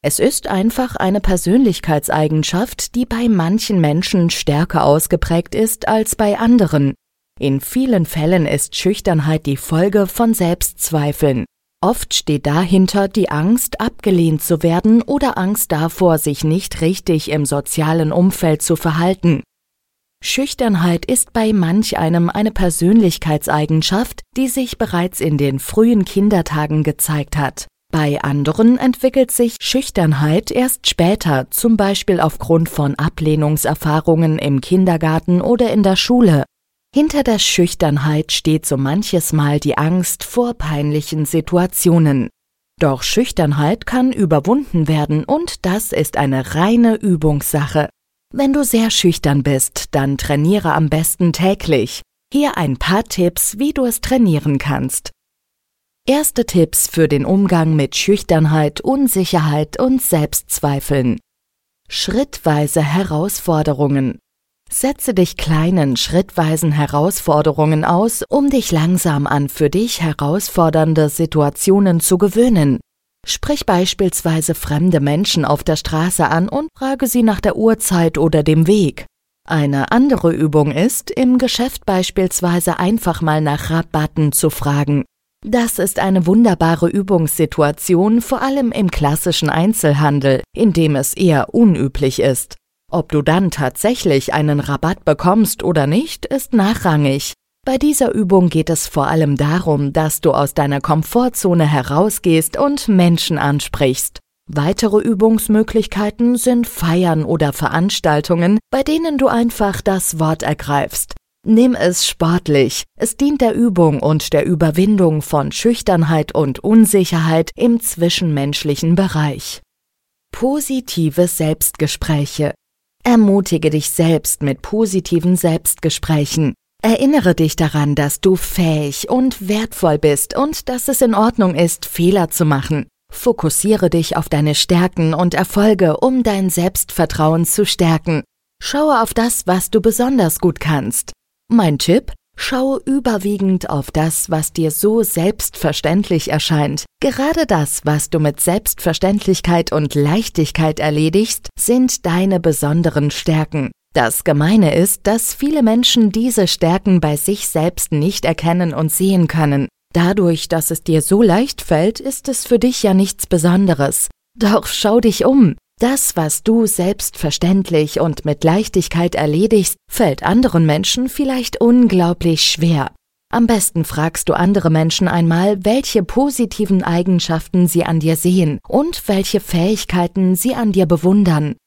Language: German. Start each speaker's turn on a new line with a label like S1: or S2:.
S1: Es ist einfach eine Persönlichkeitseigenschaft, die bei manchen Menschen stärker ausgeprägt ist als bei anderen. In vielen Fällen ist Schüchternheit die Folge von Selbstzweifeln. Oft steht dahinter die Angst, abgelehnt zu werden oder Angst davor, sich nicht richtig im sozialen Umfeld zu verhalten. Schüchternheit ist bei manch einem eine Persönlichkeitseigenschaft, die sich bereits in den frühen Kindertagen gezeigt hat. Bei anderen entwickelt sich Schüchternheit erst später, zum Beispiel aufgrund von Ablehnungserfahrungen im Kindergarten oder in der Schule. Hinter der Schüchternheit steht so manches Mal die Angst vor peinlichen Situationen. Doch Schüchternheit kann überwunden werden und das ist eine reine Übungssache. Wenn du sehr schüchtern bist, dann trainiere am besten täglich. Hier ein paar Tipps, wie du es trainieren kannst. Erste Tipps für den Umgang mit Schüchternheit, Unsicherheit und Selbstzweifeln. Schrittweise Herausforderungen. Setze dich kleinen, schrittweisen Herausforderungen aus, um dich langsam an für dich herausfordernde Situationen zu gewöhnen. Sprich beispielsweise fremde Menschen auf der Straße an und frage sie nach der Uhrzeit oder dem Weg. Eine andere Übung ist, im Geschäft beispielsweise einfach mal nach Rabatten zu fragen. Das ist eine wunderbare Übungssituation, vor allem im klassischen Einzelhandel, in dem es eher unüblich ist. Ob du dann tatsächlich einen Rabatt bekommst oder nicht, ist nachrangig. Bei dieser Übung geht es vor allem darum, dass du aus deiner Komfortzone herausgehst und Menschen ansprichst. Weitere Übungsmöglichkeiten sind Feiern oder Veranstaltungen, bei denen du einfach das Wort ergreifst. Nimm es sportlich. Es dient der Übung und der Überwindung von Schüchternheit und Unsicherheit im zwischenmenschlichen Bereich. Positive Selbstgespräche. Ermutige dich selbst mit positiven Selbstgesprächen. Erinnere dich daran, dass du fähig und wertvoll bist und dass es in Ordnung ist, Fehler zu machen. Fokussiere dich auf deine Stärken und Erfolge, um dein Selbstvertrauen zu stärken. Schaue auf das, was du besonders gut kannst. Mein Tipp: Schau überwiegend auf das, was dir so selbstverständlich erscheint. Gerade das, was du mit Selbstverständlichkeit und Leichtigkeit erledigst, sind deine besonderen Stärken. Das Gemeine ist, dass viele Menschen diese Stärken bei sich selbst nicht erkennen und sehen können. Dadurch, dass es dir so leicht fällt, ist es für dich ja nichts Besonderes. Doch schau dich um. Das, was du selbstverständlich und mit Leichtigkeit erledigst, fällt anderen Menschen vielleicht unglaublich schwer. Am besten fragst du andere Menschen einmal, welche positiven Eigenschaften sie an dir sehen und welche Fähigkeiten sie an dir bewundern.